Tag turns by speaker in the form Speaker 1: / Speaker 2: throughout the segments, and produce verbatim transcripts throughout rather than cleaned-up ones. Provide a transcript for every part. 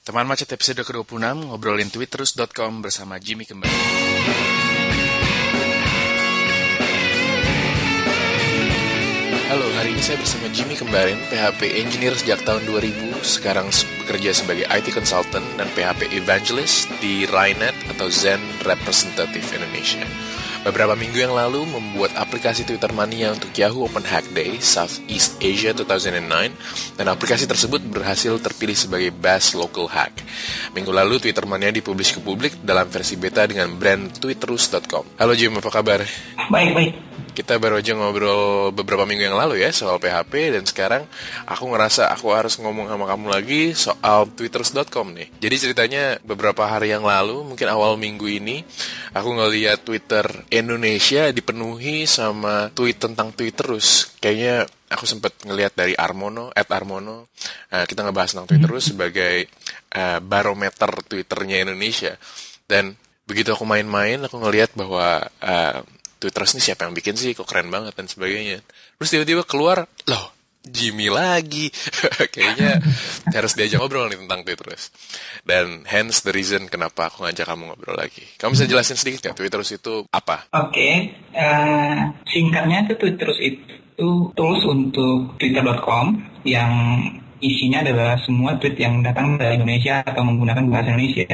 Speaker 1: Teman Macet episode ke dua puluh enam, ngobrolin twitterus dot com bersama Jimmy kembali. Halo, hari ini saya bersama Jimmy Kembarin, P H P Engineer sejak tahun dua ribu, sekarang bekerja sebagai I T Consultant dan P H P Evangelist di Rainet atau Zen Representative Indonesia. Beberapa minggu yang lalu membuat aplikasi Twitter Mania untuk Yahoo Open Hack Day Southeast Asia dua ribu sembilan, dan aplikasi tersebut berhasil terpilih sebagai Best Local Hack. Minggu lalu Twitter Mania dipublish ke publik dalam versi beta dengan brand twitterus dot com. Halo Jim, apa kabar?
Speaker 2: Baik, baik.
Speaker 1: Kita baru aja ngobrol beberapa minggu yang lalu ya soal P H P, dan sekarang aku ngerasa aku harus ngomong sama kamu lagi soal twitterus dot com nih. Jadi ceritanya beberapa hari yang lalu, mungkin awal minggu ini, aku ngeliat Twitter Indonesia dipenuhi sama tweet tentang Twitterus. Kayaknya aku sempat ngeliat dari Armono, at Armono, uh, kita ngebahas tentang Twitterus sebagai uh, barometer Twitternya Indonesia. Dan begitu aku main-main, aku ngeliat bahwa uh, Twitterus ini siapa yang bikin sih, kok keren banget dan sebagainya. Terus tiba-tiba keluar, loh, Jimmy lagi. Kayaknya harus diajak ngobrol nih tentang Twitterus. Dan hence the reason kenapa aku ngajak kamu ngobrol lagi. Kamu bisa jelasin sedikit nggak Twitterus itu apa?
Speaker 2: Oke, okay. uh, singkatnya itu Twitterus itu tools untuk twitter dot com yang isinya adalah semua tweet yang datang dari Indonesia atau menggunakan bahasa Indonesia.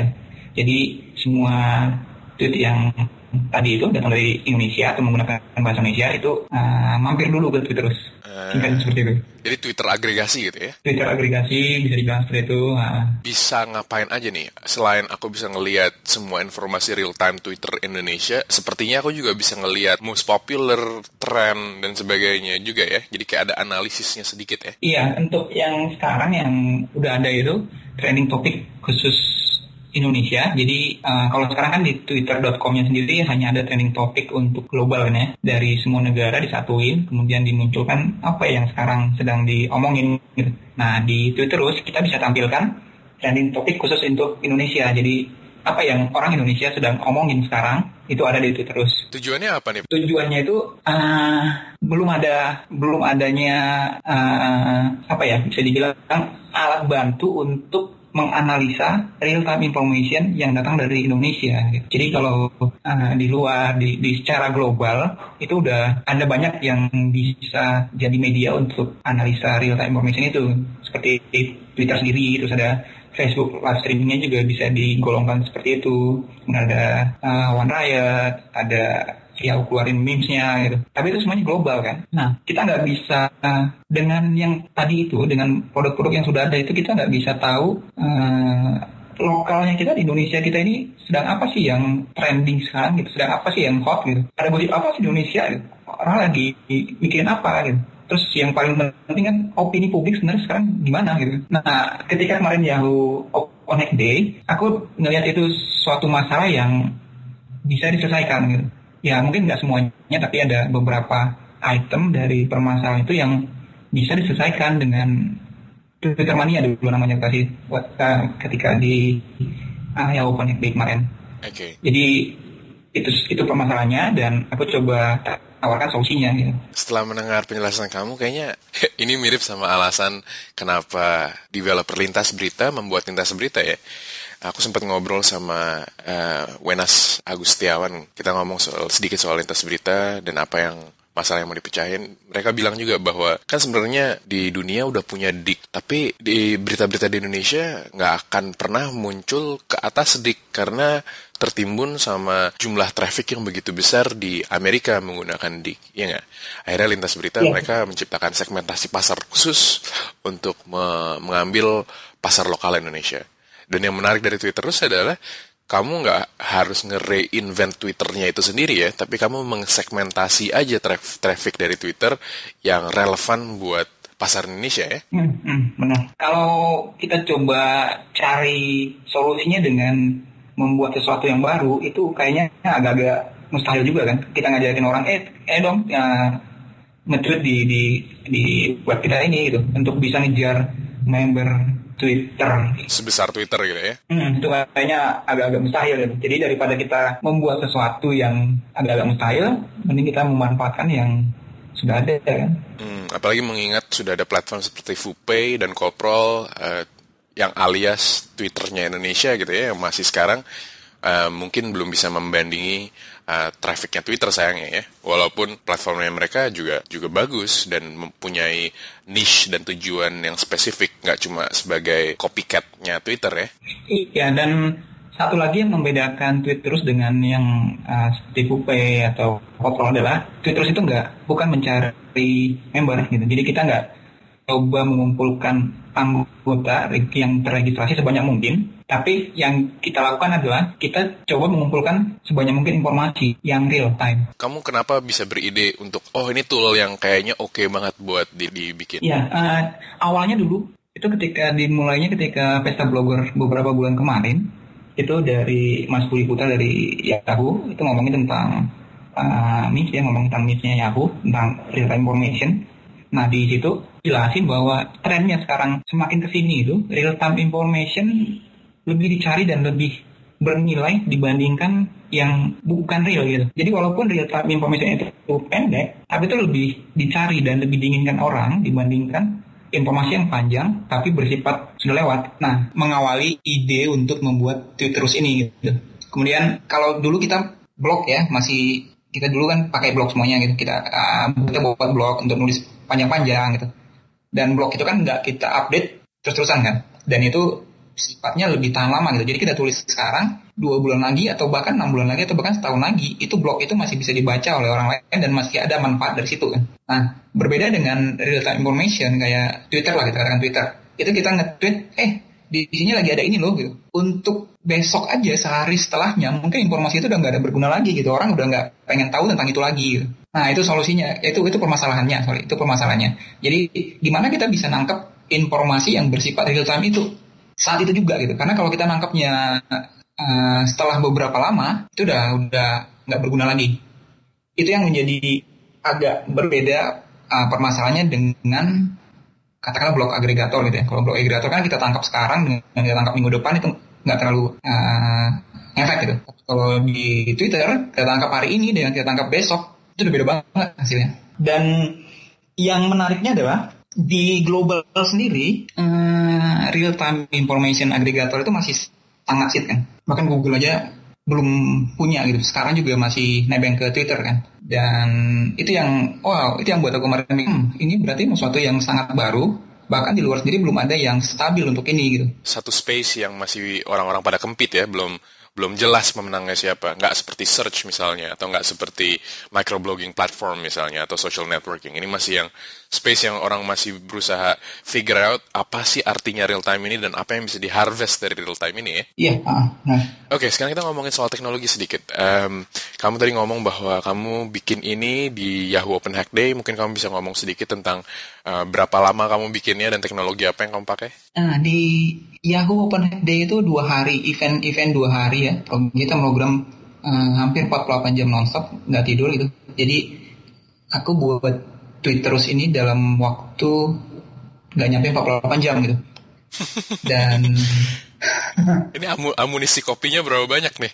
Speaker 2: Jadi semua tweet yang tadi itu datang dari Indonesia atau menggunakan bahasa Indonesia itu uh, mampir dulu ke Twitterus. Singkatnya uh, seperti itu.
Speaker 1: Jadi Twitter agregasi gitu ya?
Speaker 2: Twitter agregasi bisa dibilang seperti itu. Uh.
Speaker 1: Bisa ngapain aja nih? Selain aku bisa ngelihat semua informasi real time Twitter Indonesia, sepertinya aku juga bisa ngelihat most popular, trend dan sebagainya juga ya. Jadi kayak ada analisisnya sedikit ya.
Speaker 2: Iya, untuk yang sekarang yang udah ada itu trending topik khusus Indonesia. Jadi uh, kalau sekarang kan di twitter dot com-nya sendiri hanya ada trending topik untuk global kan ya. Dari semua negara disatuin, kemudian dimunculkan apa yang sekarang sedang diomongin gitu. Nah, di Twitterus kita bisa tampilkan trending topik khusus untuk Indonesia. Jadi apa yang orang Indonesia sedang omongin sekarang itu ada di Twitterus.
Speaker 1: Tujuannya apa nih?
Speaker 2: Tujuannya itu uh, belum ada belum adanya uh, apa ya, bisa dibilang alat bantu untuk menganalisa real-time information yang datang dari Indonesia. Jadi kalau uh, di luar, di, di secara global, itu udah ada banyak yang bisa jadi media untuk analisa real-time information itu. Seperti Twitter sendiri, terus ada Facebook live streamingnya juga bisa digolongkan seperti itu. Kemudian ada uh, One Riot, ada ya keluarin memes-nya gitu. Tapi itu semuanya global kan. Nah, kita nggak bisa uh, dengan yang tadi itu, dengan produk-produk yang sudah ada itu, kita nggak bisa tahu uh, lokalnya kita di Indonesia kita ini sedang apa sih yang trending sekarang gitu, sedang apa sih yang hot gitu. Ada gosip apa sih di Indonesia gitu. Orang lagi mikirin apa gitu. Terus yang paling penting kan opini publik sebenarnya sekarang gimana gitu. Nah, ketika kemarin Yahoo Open Hack Day, aku ngelihat itu suatu masalah yang bisa diselesaikan gitu. Ya mungkin nggak semuanya, tapi ada beberapa item dari permasalahan itu yang bisa diselesaikan dengan Twitter Mania dulu namanya kasih uh, ketika di uh, Yahoo Open Hack Day kemarin.
Speaker 1: Oke. Okay.
Speaker 2: Jadi itu itu permasalahannya dan aku coba tawarkan solusinya gitu.
Speaker 1: Setelah mendengar penjelasan kamu, kayaknya ini mirip sama alasan kenapa developer lintas berita membuat lintas berita ya. Aku sempat ngobrol sama uh, Wenas Agustiawan. Kita ngomong soal, sedikit soal lintas berita dan apa yang masalah yang mau dipecahin. Mereka bilang juga bahwa kan sebenarnya di dunia udah punya D I K, tapi di berita-berita di Indonesia nggak akan pernah muncul ke atas D I K karena tertimbun sama jumlah traffic yang begitu besar di Amerika menggunakan D I K, ya nggak? Akhirnya lintas berita yeah. mereka menciptakan segmentasi pasar khusus untuk me- mengambil pasar lokal Indonesia. Dan yang menarik dari Twitterus adalah kamu nggak harus nge-reinvent Twitternya itu sendiri ya, tapi kamu mengsegmentasi aja traf- traffic dari Twitter yang relevan buat pasar Indonesia ya.
Speaker 2: Hmm, hmm, benar. Kalau kita coba cari solusinya dengan membuat sesuatu yang baru, itu kayaknya agak-agak mustahil juga kan. Kita ngajakin orang, eh, eh dong, ya, nge-tweet di, di, di web kita ini gitu, untuk bisa ngejar member Twitter.
Speaker 1: Sebesar Twitter gitu ya?
Speaker 2: Hmm, itu kayaknya agak-agak mustahil gitu. Jadi daripada kita membuat sesuatu yang agak-agak mustahil, mending kita memanfaatkan yang sudah ada kan.
Speaker 1: Hmm, apalagi mengingat sudah ada platform seperti Fupay dan Koprol, uh, yang alias Twitternya Indonesia gitu ya, yang masih sekarang uh, mungkin belum bisa membandingi uh, trafficnya Twitter sayangnya ya. Walaupun platformnya mereka juga juga bagus dan mempunyai niche dan tujuan yang spesifik, nggak cuma sebagai copycat-nya Twitter ya.
Speaker 2: Iya, dan satu lagi yang membedakan Twitterus dengan yang uh, seperti Pupe atau Kotrol adalah Twitterus itu nggak bukan mencari member gitu. Jadi kita nggak coba mengumpulkan anggota yang terregistrasi sebanyak mungkin, tapi yang kita lakukan adalah kita coba mengumpulkan sebanyak mungkin informasi yang real time.
Speaker 1: Kamu kenapa bisa beride untuk oh ini tool yang kayaknya oke okay banget buat dibikin?
Speaker 2: Ya, uh, awalnya dulu itu ketika dimulainya ketika Pesta Blogger beberapa bulan kemarin. Itu dari Mas Budi Putra dari Yahoo, itu ngomongin tentang uh, M I S, ya ngomongin tentang M I S-nya Yahoo, tentang real time information. Nah di situ jelasin bahwa trennya sekarang semakin kesini itu real time information lebih dicari dan lebih bernilai dibandingkan yang bukan real gitu. Jadi walaupun real time information itu pendek, tapi itu lebih dicari dan lebih diinginkan orang dibandingkan informasi yang panjang tapi bersifat sudah lewat. Nah, mengawali ide untuk membuat Twitterus ini gitu. Kemudian kalau dulu kita blog ya, masih kita dulu kan pakai blog semuanya gitu. Kita uh, kita buat blog untuk nulis panjang-panjang gitu. Dan blog itu kan nggak kita update terus-terusan kan. Dan itu sifatnya lebih tahan lama gitu. Jadi kita tulis sekarang dua bulan lagi atau bahkan enam bulan lagi atau bahkan setahun lagi, itu blog itu masih bisa dibaca oleh orang lain dan masih ada manfaat dari situ kan. Nah, berbeda dengan real time information kayak Twitter lah, kita katakan Twitter. Itu kita nge-tweet, eh di sini lagi ada ini loh gitu. Untuk besok aja sehari setelahnya mungkin informasi itu udah nggak ada berguna lagi gitu. Orang udah nggak pengen tahu tentang itu lagi gitu. Nah, itu solusinya. Itu itu permasalahannya, sorry, itu permasalahannya. Jadi gimana kita bisa nangkep informasi yang bersifat real time itu saat itu juga gitu. Karena kalau kita nangkepnya Uh, setelah beberapa lama itu udah udah nggak berguna lagi. Itu yang menjadi agak berbeda uh, permasalahannya dengan katakanlah blog agregator gitu ya. Kalau blog agregator kan kita tangkap sekarang dan kita tangkap minggu depan itu nggak terlalu uh, efek gitu. Kalau di Twitter kita tangkap hari ini dengan kita tangkap besok itu udah beda banget hasilnya. Dan yang menariknya adalah di global sendiri uh, real time information aggregator itu masih sangat sit kan. Bahkan Google aja belum punya gitu. Sekarang juga masih nebeng ke Twitter kan. Dan itu yang, wow, itu yang buat aku kemarin, hmm, ini berarti sesuatu yang sangat baru. Bahkan di luar sendiri belum ada yang stabil untuk ini gitu.
Speaker 1: Satu space yang masih orang-orang pada kempit ya, belum belum jelas pemenangnya siapa. Nggak seperti search misalnya, atau nggak seperti microblogging platform misalnya, atau social networking. Ini masih yang space yang orang masih berusaha figure out apa sih artinya real time ini dan apa yang bisa di-harvest dari real time ini ya.
Speaker 2: Iya. Uh, nah.
Speaker 1: Oke, okay, sekarang kita ngomongin soal teknologi sedikit. Um, kamu tadi ngomong bahwa kamu bikin ini di Yahoo Open Hack Day. Mungkin kamu bisa ngomong sedikit tentang uh, berapa lama kamu bikinnya dan teknologi apa yang kamu pakai?
Speaker 2: Nah, di Yahoo Open Hack Day itu dua hari, event-event dua hari ya. Kita program uh, hampir empat puluh delapan jam nonstop, nggak tidur gitu. Jadi aku buat Twitterus ini dalam waktu nggak nyampe empat puluh delapan jam gitu. Dan
Speaker 1: ini amu, amunisi kopinya berapa banyak nih?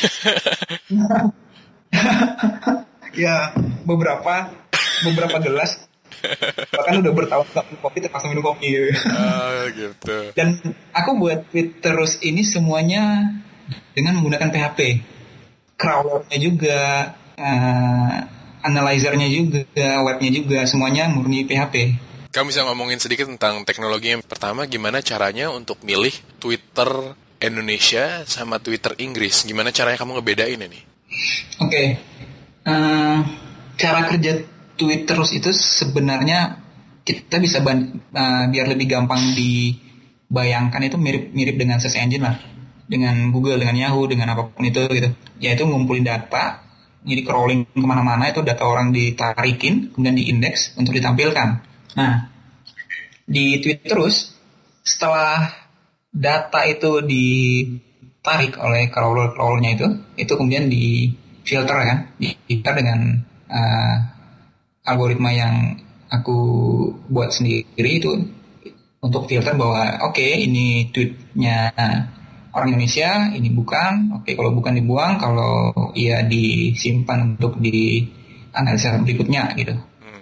Speaker 2: Ya beberapa beberapa gelas. Bahkan udah bertahun-tahun kopi terpaksa minum kopi gitu.
Speaker 1: Oh, gitu.
Speaker 2: Dan aku buat Twitterus ini semuanya dengan menggunakan P H P. Crawlernya juga, uh, analyzernya juga, webnya juga, semuanya murni P H P.
Speaker 1: Kamu bisa ngomongin sedikit tentang teknologi yang pertama, gimana caranya untuk milih Twitter Indonesia sama Twitter Inggris? Gimana caranya kamu ngebedain ini?
Speaker 2: Oke, okay. uh, cara kerja Twitterus itu sebenarnya kita bisa ban- uh, biar lebih gampang dibayangkan itu mirip-mirip dengan search engine lah, dengan Google, dengan Yahoo, dengan apapun itu gitu. Yaitu ngumpulin data, jadi crawling kemana-mana itu data orang ditarikin, kemudian diindeks untuk ditampilkan. Nah, di Twitterus setelah data itu ditarik oleh crawler-crawlernya itu, itu kemudian difilter kan, difilter dengan uh, algoritma yang aku buat sendiri itu untuk filter bahwa oke okay, ini tweetnya orang Indonesia, ini bukan, oke okay, kalau bukan dibuang, kalau iya disimpan untuk di analisa berikutnya gitu.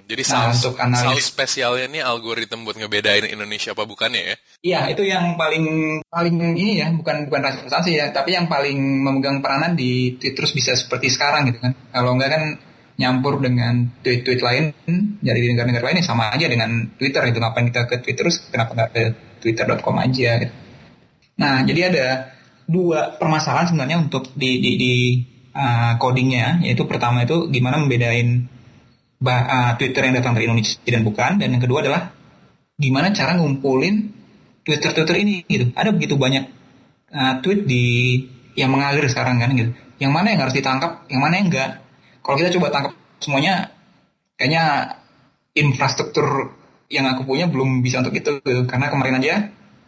Speaker 1: Jadi
Speaker 2: Nah,
Speaker 1: saus,
Speaker 2: untuk
Speaker 1: saus
Speaker 2: analis,
Speaker 1: spesialnya nih algoritma buat ngebedain Indonesia apa bukannya ya?
Speaker 2: iya itu yang paling paling ini ya, bukan bukan rasa substansi ya, tapi yang paling memegang peranan di tweet terus bisa seperti sekarang gitu kan. Kalau enggak kan nyampur dengan tweet-tweet lain dari negara-negara lain ya sama aja dengan Twitter itu. Ngapain kita ke Twitter terus, kenapa nggak ke twitter dot com aja gitu. Nah, jadi ada dua permasalahan sebenarnya untuk di di, di uh, codingnya, yaitu pertama itu gimana membedain bah, uh, Twitter yang datang dari Indonesia dan bukan, dan yang kedua adalah gimana cara ngumpulin Twitter-Twitter ini gitu. Ada begitu banyak uh, tweet di yang mengalir sekarang kan gitu. Yang mana yang harus ditangkap, yang mana yang enggak. Kalau kita coba tangkap semuanya, kayaknya infrastruktur yang aku punya belum bisa untuk itu gitu. Karena kemarin aja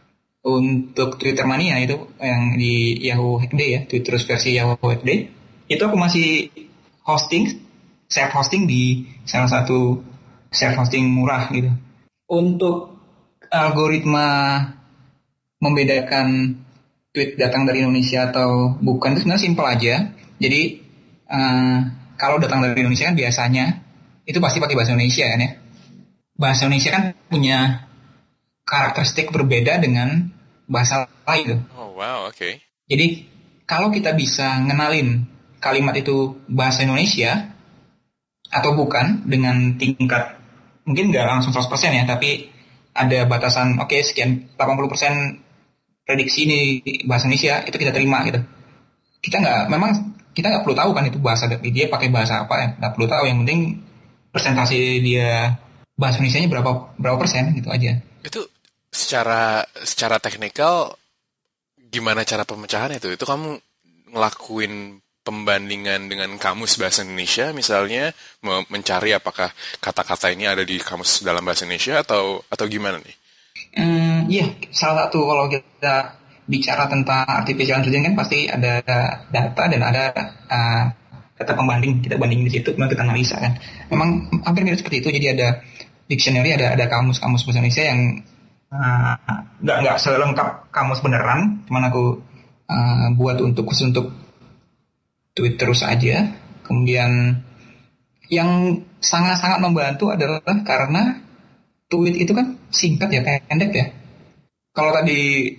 Speaker 2: untuk Twitter Mania itu yang di Yahoo Hackday ya, Twitter versi Yahoo Hackday, itu aku masih hosting, self hosting di salah satu self hosting murah gitu. Untuk algoritma membedakan tweet datang dari Indonesia atau bukan itu sebenarnya simpel aja. Jadi uh, kalau datang dari Indonesia kan biasanya itu pasti pakai bahasa Indonesia kan ya. Bahasa Indonesia kan punya karakteristik berbeda dengan bahasa lain.
Speaker 1: Oh wow, oke. Okay.
Speaker 2: Jadi kalau kita bisa ngenalin kalimat itu bahasa Indonesia atau bukan dengan tingkat mungkin nggak langsung seratus persen ya, tapi ada batasan oke okay, sekian delapan puluh persen prediksi ini bahasa Indonesia, itu kita terima gitu. Kita nggak, memang kita nggak perlu tahu kan itu bahasa dia pakai bahasa apa ya, nggak perlu tahu. Yang penting presentasi dia bahasa Indonesianya berapa berapa persen gitu aja.
Speaker 1: Itu secara secara teknikal gimana cara pemecahan itu? Itu kamu ngelakuin pembandingan dengan kamus bahasa Indonesia misalnya, mencari apakah kata-kata ini ada di kamus dalam bahasa Indonesia atau atau gimana nih?
Speaker 2: Hmm, iya, salah satu kalau kita bicara tentang artificial intelligence kan pasti ada data dan ada uh, data pembanding, kita bandingin di situ, kemudian kita analisa kan. Memang hampir mirip seperti itu. Jadi ada dictionary, ada ada kamus-kamus bahasa Indonesia yang uh, nggak nggak selengkap kamus beneran, cuman aku uh, buat untuk khusus untuk tweet terus aja. Kemudian yang sangat-sangat membantu adalah karena tweet itu kan singkat ya, pendek ya. Kalau tadi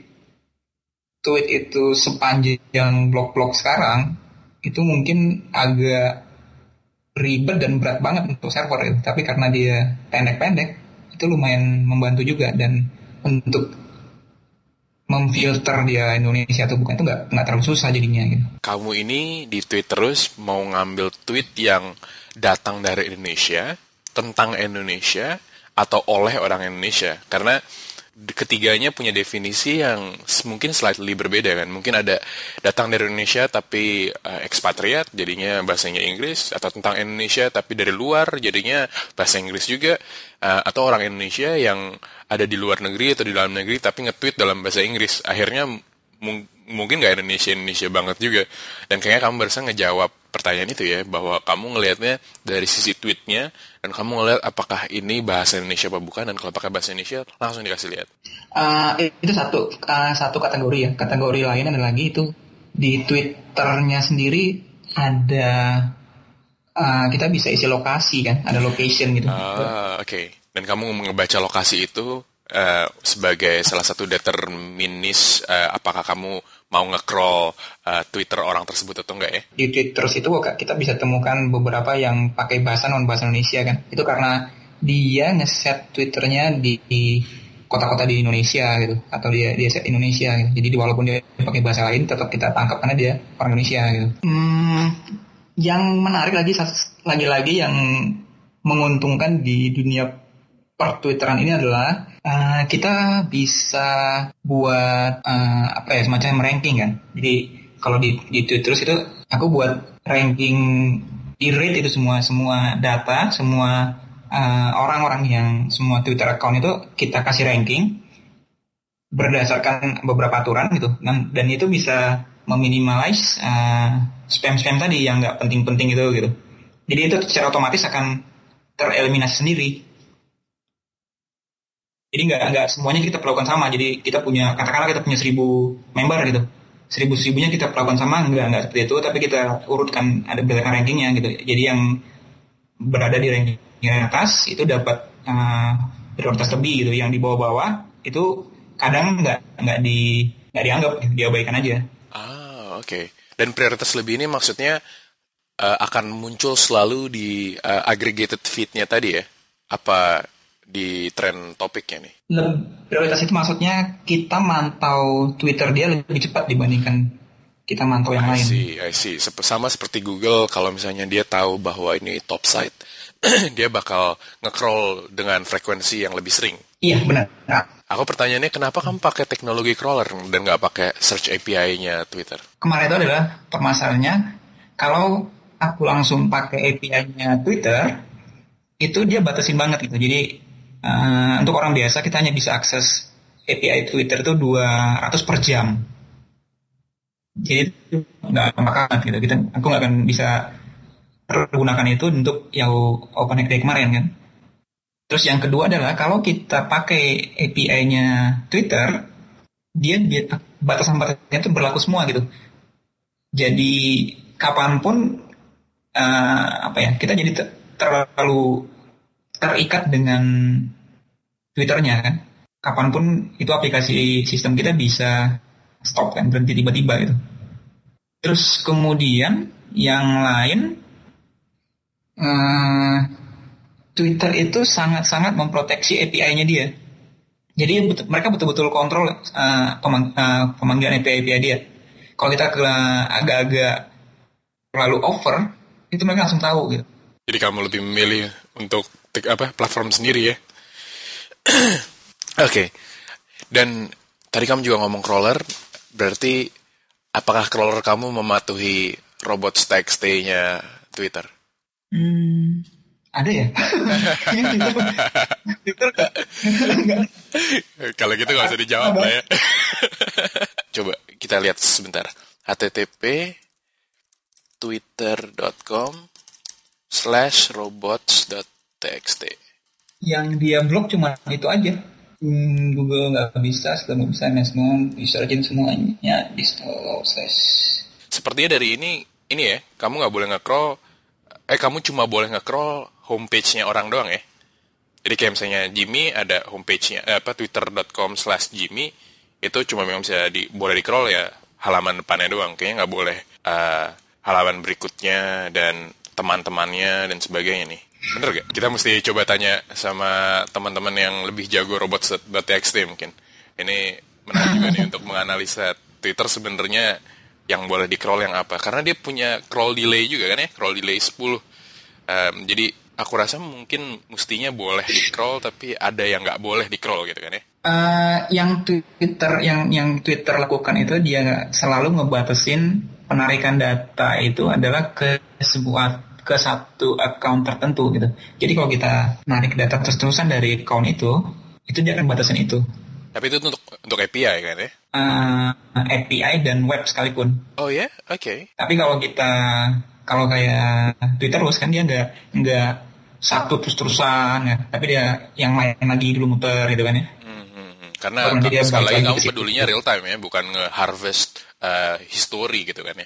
Speaker 2: tweet itu sepanjang blog-blog sekarang, itu mungkin agak ribet dan berat banget untuk server itu. Tapi karena dia pendek-pendek, itu lumayan membantu juga. Dan untuk memfilter dia Indonesia atau bukan itu nggak nggak terlalu susah jadinya gitu.
Speaker 1: Kamu ini di tweet terus mau ngambil tweet yang datang dari Indonesia, tentang Indonesia, atau oleh orang Indonesia, karena ketiganya punya definisi yang mungkin slightly berbeda kan. Mungkin ada datang dari Indonesia tapi uh, ekspatriat jadinya bahasanya Inggris, atau tentang Indonesia tapi dari luar jadinya bahasa Inggris juga, uh, atau orang Indonesia yang ada di luar negeri atau di dalam negeri tapi nge-tweet dalam bahasa Inggris, akhirnya mung- mungkin nggak Indonesia-Indonesia banget juga. Dan kayaknya kamu barusan ngejawab pertanyaan itu ya, bahwa kamu ngelihatnya dari sisi tweetnya, dan kamu ngelihat apakah ini bahasa Indonesia apa bukan, dan kalau pakai bahasa Indonesia langsung dikasih lihat.
Speaker 2: Uh, itu satu uh, satu kategori ya. Kategori lain ada lagi itu di Twitternya sendiri ada uh, kita bisa isi lokasi kan, ada location gitu.
Speaker 1: Ah, oke. Okay. Dan kamu ngebaca lokasi itu uh, sebagai salah satu determinis uh, apakah kamu mau nge-crawl uh, Twitter orang tersebut atau enggak ya?
Speaker 2: Di Twitter itu kita bisa temukan beberapa yang pakai bahasa non-bahasa Indonesia kan. Itu karena dia ngeset Twitternya di, di kota-kota di Indonesia gitu, atau dia dia set Indonesia gitu. Jadi walaupun dia pakai bahasa lain tetap kita tangkap karena dia orang Indonesia gitu. Hmm, yang menarik lagi lagi-lagi yang menguntungkan di dunia per Twitteran ini adalah uh, kita bisa buat uh, apa ya, semacam ranking kan. Jadi kalau di di Twitter itu aku buat ranking, di rate itu semua semua data, semua uh, orang-orang yang semua Twitter account itu kita kasih ranking berdasarkan beberapa aturan gitu. Dan, dan itu bisa meminimalize uh, spam-spam tadi yang nggak penting-penting itu gitu. Jadi itu secara otomatis akan tereliminasi sendiri. Jadi nggak nggak semuanya kita perlakukan sama. Jadi kita punya, katakanlah kita punya seribu member gitu, seribu seribunya kita perlakukan sama, nggak nggak seperti itu. Tapi kita urutkan, ada berdasarkan rankingnya gitu. Jadi yang berada di ranking atas itu dapat uh, prioritas lebih gitu. Yang di bawah-bawah itu kadang nggak nggak di nggak dianggap, diabaikan aja.
Speaker 1: Ah, oke. Okay. Dan prioritas lebih ini maksudnya uh, akan muncul selalu di uh, aggregated feed-nya tadi ya? Apa di trend topiknya nih?
Speaker 2: Prioritas itu maksudnya kita mantau Twitter dia lebih cepat dibandingkan kita mantau yang
Speaker 1: I
Speaker 2: lain.
Speaker 1: see, I see. Sama seperti Google, kalau misalnya dia tahu bahwa ini top site, dia bakal nge-crawl dengan frekuensi yang lebih sering.
Speaker 2: Iya, benar. Nah,
Speaker 1: aku pertanyaannya, kenapa kamu pakai teknologi crawler dan nggak pakai search A P I-nya Twitter?
Speaker 2: Kemarin itu adalah permasalahannya, kalau aku langsung pakai A P I-nya Twitter, itu dia batasin banget gitu. Jadi, uh, untuk orang biasa, kita hanya bisa akses A P I Twitter itu dua ratus per jam. Jadi itu nggak akan gitu. Kita, aku nggak akan bisa pergunakan itu untuk yang OpenAI kemarin kan. Terus yang kedua adalah kalau kita pakai A P I-nya Twitter, dia, dia batasan-batasannya itu berlaku semua gitu. Jadi kapanpun uh, apa ya kita jadi ter- terlalu terikat dengan Twitternya kan. Kapanpun itu aplikasi sistem kita bisa stop kan, berhenti tiba-tiba gitu. Terus kemudian yang lain, uh, Twitter itu sangat-sangat memproteksi A P I-nya dia. Jadi betul, mereka betul-betul kontrol uh, pemang, uh, pemanggilan A P I-A P I dia. Kalau kita ke agak-agak terlalu over, itu mereka langsung tahu gitu.
Speaker 1: Jadi kamu lebih memilih untuk apa platform sendiri ya? Oke. Okay. Dan tadi kamu juga ngomong crawler. Berarti apakah crawler kamu mematuhi robots.txt-nya Twitter?
Speaker 2: Hmm, ada ya?
Speaker 1: Kalau gitu nggak usah dijawab lah ya. Coba kita lihat sebentar. H T T P twitter.com slash robots.txt.
Speaker 2: Yang dia blok cuma itu aja. Hmm, Google nggak bisa, setelah bisa semua disearchin semuanya di slash.
Speaker 1: Sepertinya dari ini ini ya, kamu nggak boleh nge-crawl, eh kamu cuma boleh nge-crawl homepage-nya orang doang ya. Jadi kayak misalnya Jimmy ada homepage-nya eh, apa twitter.com slash Jimmy itu cuma memang bisa di boleh di-crawl ya halaman depannya doang. Kayaknya nggak boleh uh, halaman berikutnya dan teman-temannya dan sebagainya nih. Bener gak? Kita mesti coba tanya sama teman-teman yang lebih jago robots.txt mungkin. Ini menarik juga nih untuk menganalisa Twitter sebenarnya yang boleh di-crawl yang apa. Karena dia punya crawl delay juga kan ya, crawl delay sepuluh. Um, jadi aku rasa mungkin mestinya boleh di-crawl tapi ada yang nggak boleh di-crawl gitu kan ya.
Speaker 2: Uh, yang Twitter yang yang Twitter lakukan itu dia selalu ngebatasin penarikan data itu adalah ke sebuah ke satu account tertentu gitu. Jadi kalau kita narik data terus-terusan dari account itu, itu dia akan batasin itu.
Speaker 1: Tapi itu untuk untuk A P I kan ya?
Speaker 2: Uh, A P I dan web sekalipun.
Speaker 1: Oh ya, yeah? Oke. Okay.
Speaker 2: Tapi kalau kita kalau kayak Twitter terus kan dia nggak nggak satu terus-terusan ya, tapi dia yang lain lagi dulu muter gitu kan ya.
Speaker 1: Hmm, karena kamu, sekali lagi kamu pedulinya real time ya, bukan nge-harvest uh, history gitu kan ya.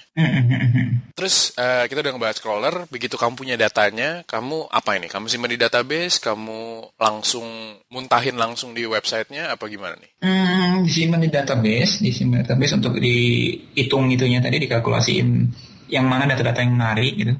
Speaker 1: Terus uh, kita udah ngebahas crawler, begitu kamu punya datanya, kamu apa ini? Kamu simpan di database, kamu langsung muntahin langsung di websitenya, apa gimana nih?
Speaker 2: Hmm, disimpan di database, disimpan di database untuk dihitung itunya tadi, dikalkulasiin yang mana data-data yang menarik gitu.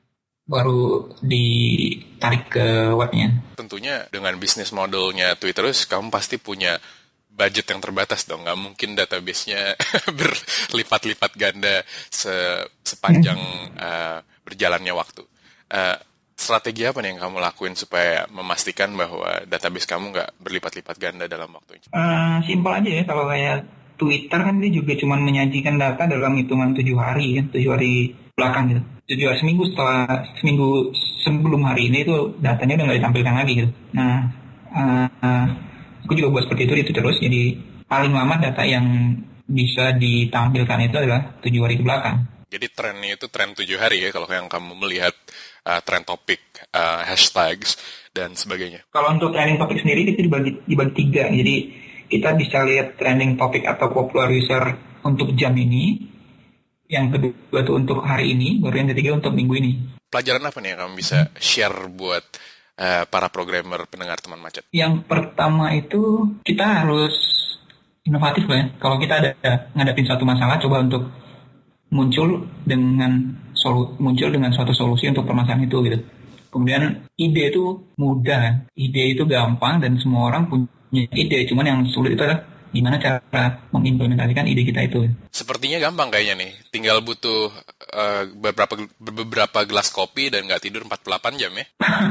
Speaker 2: Baru ditarik ke webnya.
Speaker 1: Tentunya dengan bisnis modelnya Twitter, kamu pasti punya budget yang terbatas dong, nggak mungkin database-nya berlipat-lipat ganda se- sepanjang uh, berjalannya waktu. Uh, strategi apa nih yang kamu lakuin supaya memastikan bahwa database kamu nggak berlipat-lipat ganda dalam waktu itu?
Speaker 2: Uh, simpel aja ya, kalau kayak Twitter kan dia juga cuma menyajikan data dalam hitungan tujuh hari kan, tujuh hari belakang gitu. Tujuh hari seminggu setelah seminggu sebelum hari ini itu datanya udah nggak ditampilkan lagi gitu. Nah, uh, uh, aku juga buat seperti itu itu terus. Jadi paling lama data yang bisa ditampilkan itu adalah tujuh hari ke belakang.
Speaker 1: Jadi trennya itu tren tujuh hari ya kalau yang kamu melihat uh, tren topik, uh, hashtags dan sebagainya.
Speaker 2: Kalau untuk trending topik sendiri itu dibagi dibagi tiga. Jadi kita bisa lihat trending topik atau popular user untuk jam ini. Yang kedua itu untuk hari ini, baru yang ketiga untuk minggu ini.
Speaker 1: Pelajaran apa nih yang kamu bisa share buat uh, para programmer pendengar teman macet?
Speaker 2: Yang pertama itu kita harus inovatif lah ya. Kalau kita ada ngadapin suatu masalah, coba untuk muncul dengan solu, muncul dengan suatu solusi untuk permasalahan itu gitu. Kemudian ide itu mudah, ide itu gampang dan semua orang punya ide. Cuman yang sulit itu adalah gimana cara mengimplementasikan ide kita itu.
Speaker 1: Sepertinya gampang kayaknya nih. Tinggal butuh uh, beberapa beberapa gelas kopi dan nggak tidur empat puluh delapan jam ya.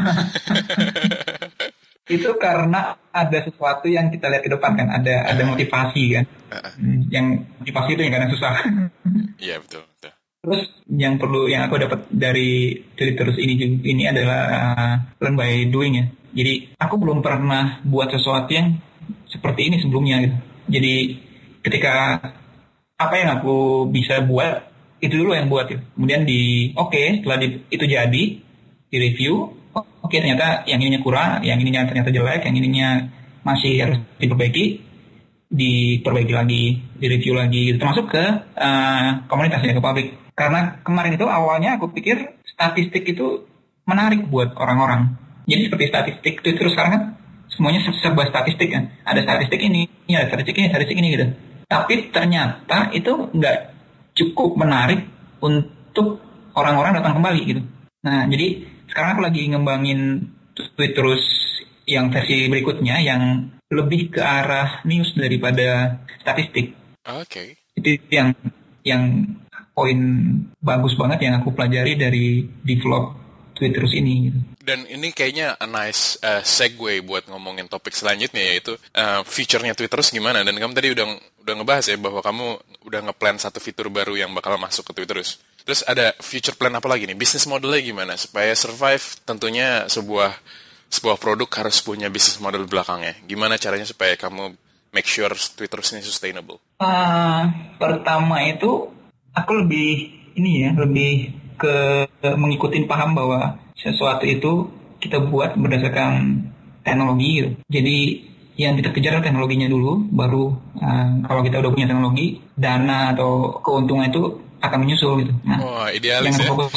Speaker 2: Itu karena ada sesuatu yang kita lihat ke depan kan, ada ada motivasi kan. Uh-uh. Yang motivasi itu yang kadang susah.
Speaker 1: Iya betul, betul.
Speaker 2: Terus yang perlu yang aku dapat dari dari terus ini ini adalah uh, learn by doing ya. Jadi aku belum pernah buat sesuatu yang seperti ini sebelumnya gitu. Jadi ketika apa yang aku bisa buat itu dulu yang buat gitu. Kemudian di oke okay, setelah di, itu jadi di review, oh, oke okay, ternyata yang ininya kurang, yang ininya ternyata jelek, yang ininya masih harus diperbaiki, diperbaiki lagi, di review lagi gitu. Termasuk ke uh, komunitas ya, ke publik. Karena kemarin itu awalnya aku pikir statistik itu menarik buat orang-orang. Jadi seperti statistik Twitter sekarang kan semuanya serba statistik kan. Ada statistik ini, ada statistik ini, statistik ini gitu. Tapi ternyata itu nggak cukup menarik untuk orang-orang datang kembali gitu. Nah jadi sekarang aku lagi ngembangin Twitter yang versi berikutnya yang lebih ke arah news daripada statistik.
Speaker 1: Oke. Okay.
Speaker 2: Itu yang yang poin bagus banget yang aku pelajari dari develop Twitter ini gitu.
Speaker 1: Dan ini kayaknya a nice uh, segue buat ngomongin topik selanjutnya, yaitu uh, feature-nya Twitter gimana. Dan kamu tadi udah udah ngebahas ya bahwa kamu udah ngeplan satu fitur baru yang bakal masuk ke Twitter. Terus ada future plan apa lagi nih? Business modelnya gimana supaya survive? Tentunya sebuah sebuah produk harus punya business model belakangnya. Gimana caranya supaya kamu make sure Twitter ini sustainable?
Speaker 2: Uh, pertama itu aku lebih ini ya, lebih ke mengikuti paham bahwa sesuatu itu kita buat berdasarkan teknologi gitu. Jadi yang kita kejar teknologinya dulu, baru uh, kalau kita udah punya teknologi, dana atau keuntungan itu akan menyusul gitu. Nah,
Speaker 1: oh, idealis ya.
Speaker 2: Fokus.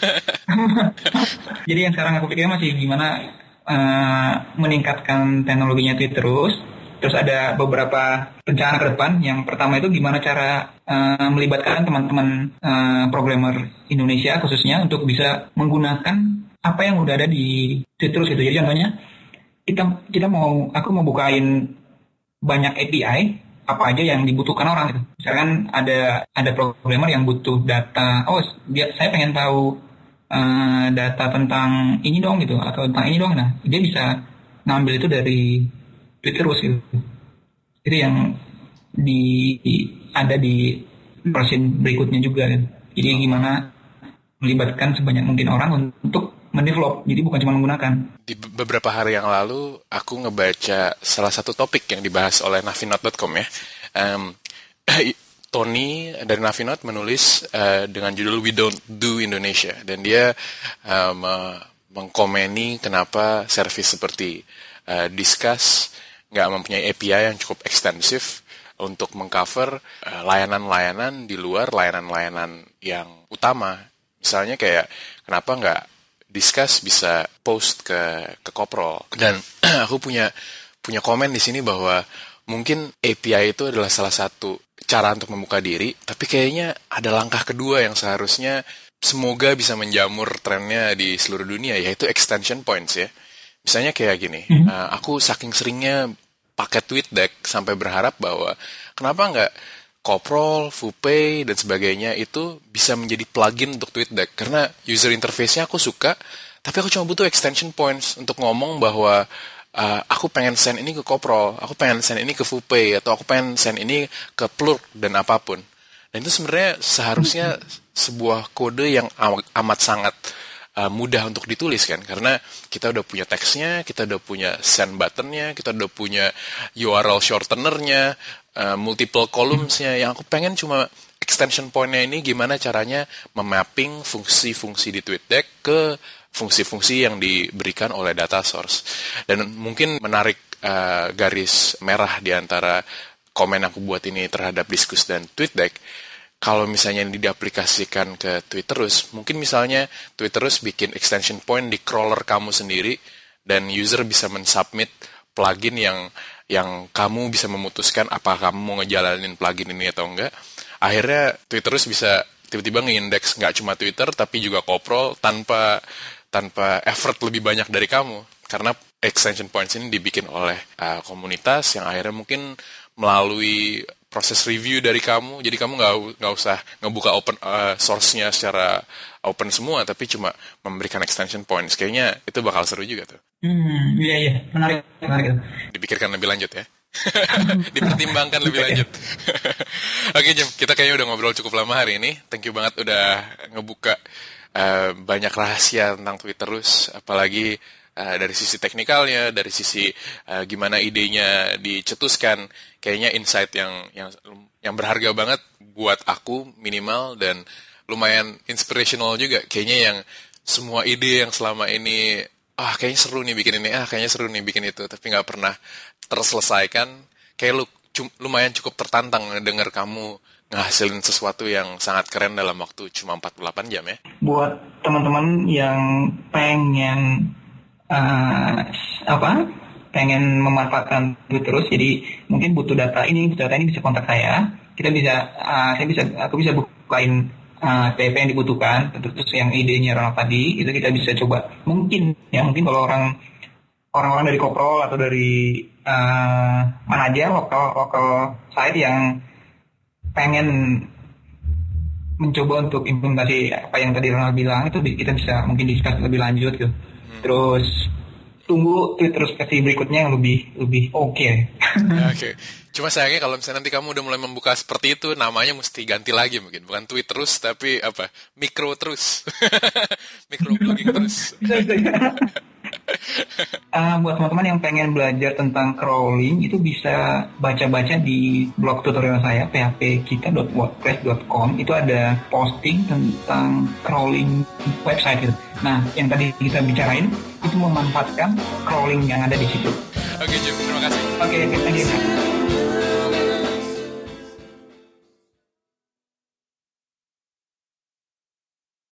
Speaker 2: Jadi yang sekarang aku pikir masih gimana uh, meningkatkan teknologinya itu terus. Terus ada beberapa rencana ke depan. Yang pertama itu gimana cara uh, melibatkan teman-teman uh, programmer Indonesia khususnya untuk bisa menggunakan apa yang udah ada di Twitter gitu. Jadi contohnya kita kita mau aku mau bukain banyak A P I apa aja yang dibutuhkan orang gitu. Misalkan ada ada programmer yang butuh data. Oh, dia saya pengen tahu uh, data tentang ini dong gitu atau tentang ini dong. Nah, dia bisa ngambil itu dari Twitter gitu. Itu yang di, di ada di version berikutnya juga gitu. Jadi gimana melibatkan sebanyak mungkin orang untuk mendevelop, jadi bukan cuma menggunakan.
Speaker 1: Di beberapa hari yang lalu aku ngebaca salah satu topik yang dibahas oleh navinot dot com ya. Um, Tony dari Navinot menulis uh, dengan judul We Don't Do Indonesia, dan dia um, uh, mengkomeni kenapa service seperti uh, Discuss nggak mempunyai A P I yang cukup ekstensif untuk mengcover uh, layanan-layanan di luar layanan-layanan yang utama. Misalnya kayak kenapa nggak Discuss bisa post ke ke Koprol. Dan aku punya punya komen di sini bahwa mungkin A P I itu adalah salah satu cara untuk membuka diri, tapi kayaknya ada langkah kedua yang seharusnya semoga bisa menjamur trennya di seluruh dunia, yaitu extension points ya. Misalnya kayak gini, mm-hmm. uh, aku saking seringnya pakai TweetDeck sampai berharap bahwa kenapa nggak Koprol, Fupay, dan sebagainya itu bisa menjadi plugin untuk TweetDeck. Karena user interface-nya aku suka, tapi aku cuma butuh extension points untuk ngomong bahwa uh, aku pengen send ini ke Koprol, aku pengen send ini ke Fupay, atau aku pengen send ini ke Plurk, dan apapun. Dan itu sebenarnya seharusnya sebuah kode yang amat sangat Uh, mudah untuk ditulis kan, karena kita udah punya teksnya, kita udah punya send buttonnya, kita udah punya U R L shortenernya, uh, multiple columnsnya. Yang aku pengen cuma extension point-nya ini gimana caranya memapping fungsi-fungsi di TweetDeck ke fungsi-fungsi yang diberikan oleh data source. Dan mungkin menarik uh, garis merah di antara komen yang aku buat ini terhadap Discuss dan TweetDeck. Kalau misalnya ini diaplikasikan ke Twitterus, mungkin misalnya Twitterus bikin extension point di crawler kamu sendiri, dan user bisa mensubmit plugin yang yang kamu bisa memutuskan apa kamu mau ngejalanin plugin ini atau enggak. Akhirnya Twitterus bisa tiba-tiba nge-index nggak cuma Twitter tapi juga Koprol tanpa tanpa effort lebih banyak dari kamu, karena extension points ini dibikin oleh uh, komunitas yang akhirnya mungkin melalui proses review dari kamu, jadi kamu nggak nggak usah ngebuka open uh, source-nya secara open semua, tapi cuma memberikan extension points. Kayaknya itu bakal seru juga tuh.
Speaker 2: Hmm, iya iya, menarik, menarik.
Speaker 1: Dipikirkan lebih lanjut ya. Dipertimbangkan lebih lanjut. Oke Jim, kita kayaknya udah ngobrol cukup lama hari ini. Thank you banget udah ngebuka uh, banyak rahasia tentang Twitterus, apalagi uh, dari sisi teknikalnya, dari sisi uh, gimana idenya dicetuskan. Kayaknya insight yang yang yang berharga banget buat aku minimal, dan lumayan inspirational juga. Kayaknya yang semua ide yang selama ini, ah kayaknya seru nih bikin ini, ah kayaknya seru nih bikin itu, tapi nggak pernah terselesaikan. Kayak lu cum, lumayan cukup tertantang denger kamu ngasilin sesuatu yang sangat keren dalam waktu cuma empat puluh delapan jam ya.
Speaker 2: Buat teman-teman yang pengen uh, apa? pengen memanfaatkan Twitterus, jadi mungkin butuh data ini, butuh data ini bisa kontak saya. Kita bisa, uh, saya bisa, aku bisa bukain uh, T P yang dibutuhkan, terus yang idenya Ronald tadi, itu kita bisa coba. Mungkin, ya mungkin kalau orang orang-orang dari Koprol atau dari uh, mana aja lokal lokal site yang pengen mencoba untuk implementasi apa yang tadi Ronald bilang, itu kita bisa mungkin discuss lebih lanjut gitu. Hmm. Terus tunggu Twitter versi berikutnya yang lebih lebih oke. Okay.
Speaker 1: Oke. Okay. Cuma sayangnya kalau misalnya nanti kamu udah mulai membuka seperti itu, namanya mesti ganti lagi mungkin, bukan Twitterus tapi apa? Mikro terus. Mikro blogging terus.
Speaker 2: uh, buat teman-teman yang pengen belajar tentang crawling, itu bisa baca-baca di blog tutorial saya p h p kita dot wordpress dot com. Itu ada posting tentang crawling website gitu. Nah, yang tadi kita bicarain itu memanfaatkan crawling yang ada di situ.
Speaker 1: Oke, Jim, terima kasih.
Speaker 2: Oke, okay, thank you.